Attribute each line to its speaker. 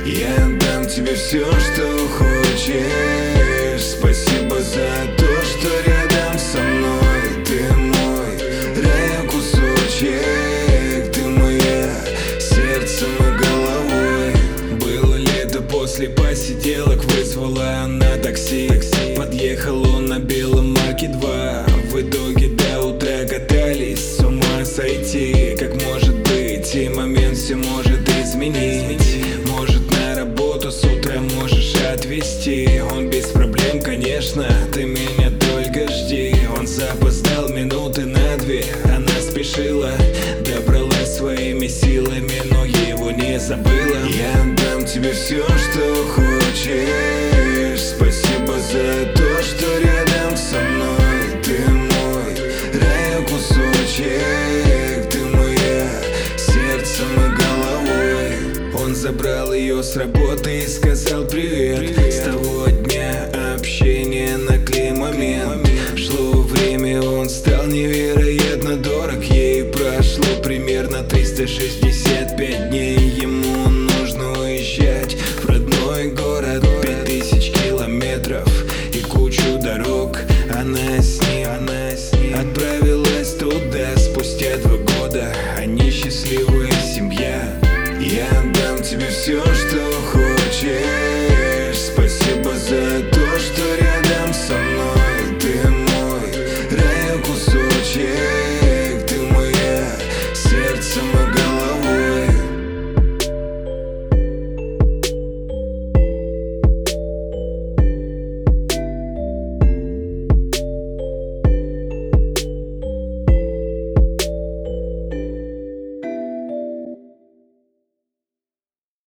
Speaker 1: Я отдам тебе все, что хочешь. Спасибо за то, что рядом со мной. Ты мой рай, кусочек. Ты моя сердцем и головой. Было лето, после посиделок вызвала она такси. Подъехал он на белом Маке 2. В итоге до утра катались, с ума сойти. Как может быть, и момент все может изменить. Может на работу с утра можешь отвезти. Он без проблем, конечно, ты меня только жди. Он запоздал минуты на 2. Она спешила, добралась своими силами, но его не забыла. Я отдам тебе все, что хочешь. Спасибо за то, что рядом со мной. Ты мой рай, кусочек. Ты моя сердцем и головой. Он забрал ее с работы и сказал привет.